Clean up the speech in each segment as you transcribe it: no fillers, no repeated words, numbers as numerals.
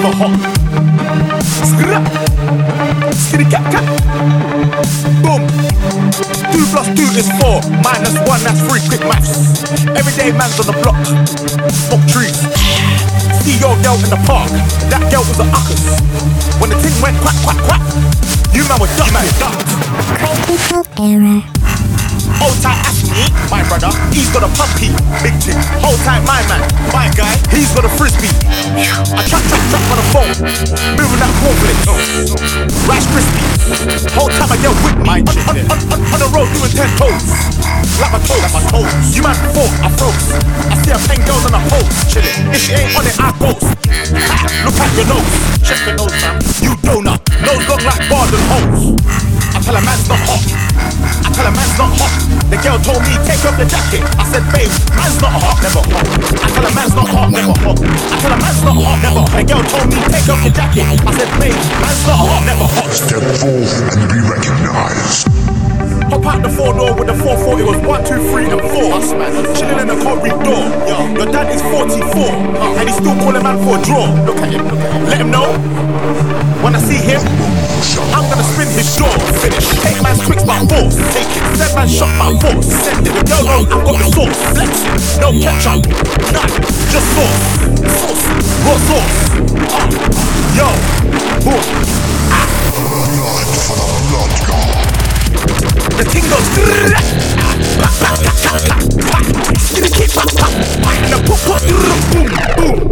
never hot. Skitty cat cat. Boom. 2 + 2 is 4. -1, that's 3. Quick maths. Everyday man's on the block. Smoke trees. See your girl in the park. That girl was a uckers. When the thing went quack quack quack, you man was ducked. Critical error. Hold tight Ashley, my brother, he's got a puppy. Big thing. Hold tight my man, my guy, he's got a frisbee. I trap on the phone, moving that cornflakes. Rice crispy. Hold tight my girl with me. On the road doing 10 toes. Like my toes. You man thought I froze. I see her 10 girls on a pose. Chillin'. If she ain't on it, I post. Look at your nose. Check your nose, man. You donut. Nose look like bars and holes. I tell a man's not hot. I tell a man's not hot. The girl told me take off the jacket. I said babe, man's not hot, never hot. I tell a man's not hot, never hot. I tell a man's not hot, never hot. The girl told me take off the jacket. I said babe, man's not hot, never hot. Step forth and be recognized. Hop out the 4-door with the 440. It was 1, 2, 3 and 4. Chilling in the corridor. Your dad is 44 and he's still calling man for a draw. Look at him. Let him know. When I see him, I'm gonna spin his jaw. Finish. Take man's tricks by force. Take it. Send man shot by force. Send it. The girl knows I've got the sauce. Flex it. No ketchup. None. Just sauce. Raw sauce. Yo. Boom. Blood for the blood god. The thing goes and the boom boom.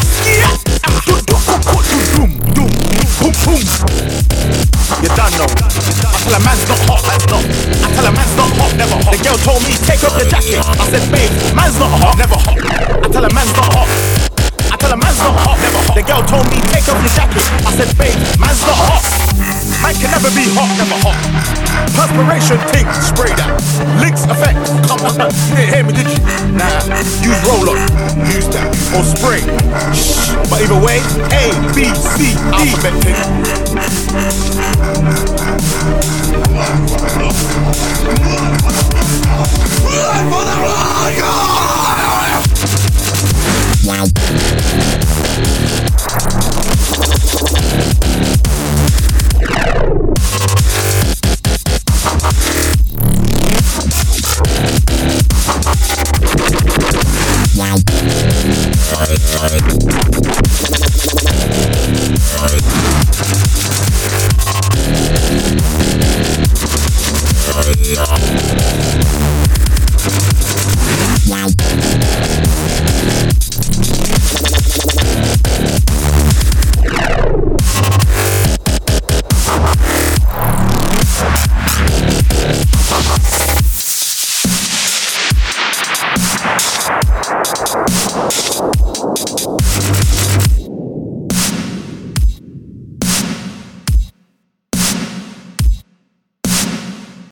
You done know. I tell a man's not hot, I tell a man's not hot, never hot. The girl told me take off the jacket. I said babe, man's not hot, never hot. I tell a man's not hot. I tell a man's not hot, never hot. The girl told me take off the jacket. I said babe, man's not hot. Man can never be hot, never hot. Perspiration ting, spray that. Links effect, come on. You didn't hear me, did you? Nah, use roll-on, use that. Or spray. Shh. But either way, A, B, C, D. Alphabet ting.